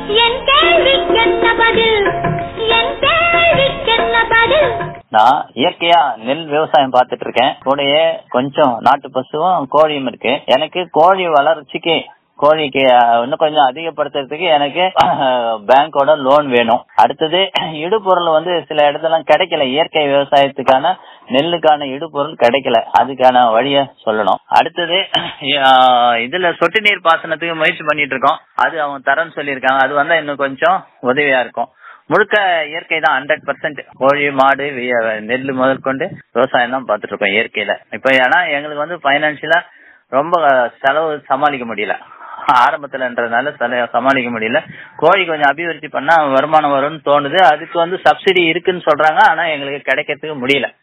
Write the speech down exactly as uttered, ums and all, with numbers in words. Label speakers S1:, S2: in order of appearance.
S1: என் கேள்விக்கென்ன பதில்? என் கேள்விக்கென்ன பதில்?
S2: நான் இயற்கையா நெல் விவசாயம் பார்த்துட்டு இருக்கேன். கூடயே கொஞ்சம் நாட்டு பசுவும் கோழியும் இருக்கு. எனக்கு கோழி வளர்ச்சிக்கு கோழிக்கு இன்னும் கொஞ்சம் அதிகப்படுத்துறதுக்கு எனக்கு பேங்கோட லோன் வேணும். அடுத்தது இடுபொருள் வந்து சில இடத்துல கிடைக்கல. இயற்கை விவசாயத்துக்கான நெல்லுக்கான இடுபொருள் கிடைக்கல. அதுக்கான வழிய சொல்லணும். அடுத்தது இதுல சொட்டு நீர் பாசனத்துக்கு முயற்சி பண்ணிட்டு இருக்கோம். அது அவங்க தரேன்னு சொல்லியிருக்காங்க. அது வந்தா இன்னும் கொஞ்சம் உதவியா இருக்கும். முழுக்க இயற்கை தான். ஹண்ட்ரட் பர்சன்ட் கோழி மாடு நெல் முதல் கொண்டு விவசாயம் தான் பார்த்துட்டு இருக்கோம் இயற்கையில. இப்ப ஏன்னா எங்களுக்கு வந்து பைனான்சியலா ரொம்ப செலவு சமாளிக்க முடியல. ஆரம்பத்துலன்றதுனால சமாளிக்க முடியல. கோழி கொஞ்சம் அபிவிருத்தி பண்ணா வருமானம் வரும்னு தோணுது. அதுக்கு வந்து சப்சிடி இருக்குன்னு சொல்றாங்க. ஆனா எங்களுக்கு கிடைக்கிறதுக்கு முடியல.